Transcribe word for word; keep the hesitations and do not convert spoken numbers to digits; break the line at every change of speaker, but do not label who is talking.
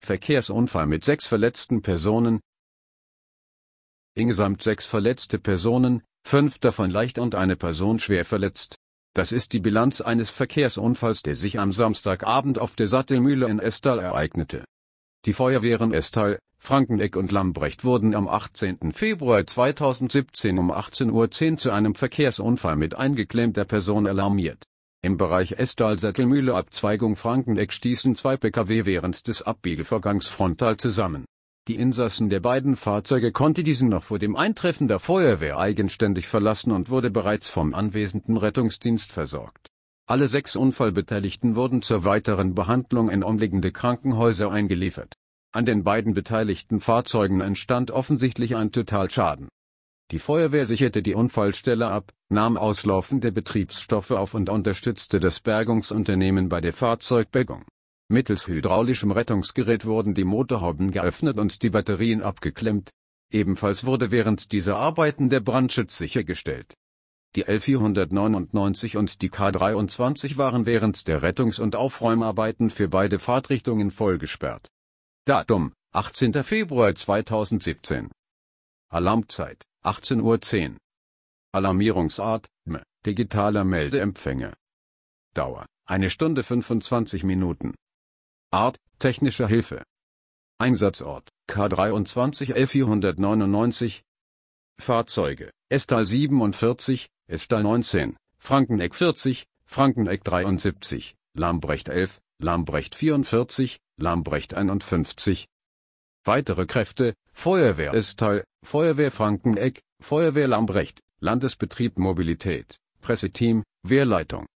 Verkehrsunfall mit sechs verletzten Personen. Insgesamt sechs verletzte Personen, fünf davon leicht und eine Person schwer verletzt. Das ist die Bilanz eines Verkehrsunfalls, der sich am Samstagabend auf der Sattelmühle in Estal ereignete. Die Feuerwehren Estal, Frankeneck und Lambrecht wurden am achtzehnten Februar zweitausendsiebzehn um achtzehn Uhr zehn zu einem Verkehrsunfall mit eingeklemmter Person alarmiert. Im Bereich Estal-Sattelmühle Abzweigung Frankeneck stießen zwei Pkw während des Abbiegevorgangs frontal zusammen. Die Insassen der beiden Fahrzeuge konnten diesen noch vor dem Eintreffen der Feuerwehr eigenständig verlassen und wurde bereits vom anwesenden Rettungsdienst versorgt. Alle sechs Unfallbeteiligten wurden zur weiteren Behandlung in umliegende Krankenhäuser eingeliefert. An den beiden beteiligten Fahrzeugen entstand offensichtlich ein Totalschaden. Die Feuerwehr sicherte die Unfallstelle ab, nahm auslaufende Betriebsstoffe auf und unterstützte das Bergungsunternehmen bei der Fahrzeugbergung. Mittels hydraulischem Rettungsgerät wurden die Motorhauben geöffnet und die Batterien abgeklemmt. Ebenfalls wurde während dieser Arbeiten der Brandschutz sichergestellt. Die L vierhundertneunundneunzig und die K dreiundzwanzig waren während der Rettungs- und Aufräumarbeiten für beide Fahrtrichtungen vollgesperrt. Datum: achtzehnter Februar zweitausendsiebzehn. Alarmzeit: achtzehn Uhr zehn. Alarmierungsart: M, digitaler Meldeempfänger. Dauer: eine Stunde fünfundzwanzig Minuten. Art: technische Hilfe. Einsatzort: K dreiundzwanzig L vierhundertneunundneunzig. Fahrzeuge: Estal siebenundvierzig, Estal neunzehn, Frankeneck vierzig, Frankeneck dreiundsiebzig, Lambrecht elf, Lambrecht vierundvierzig, Lambrecht einundfünfzig. Weitere Kräfte: Feuerwehr Estal, Feuerwehr Frankeneck, Feuerwehr Lambrecht, Landesbetrieb Mobilität, Presseteam, Wehrleitung.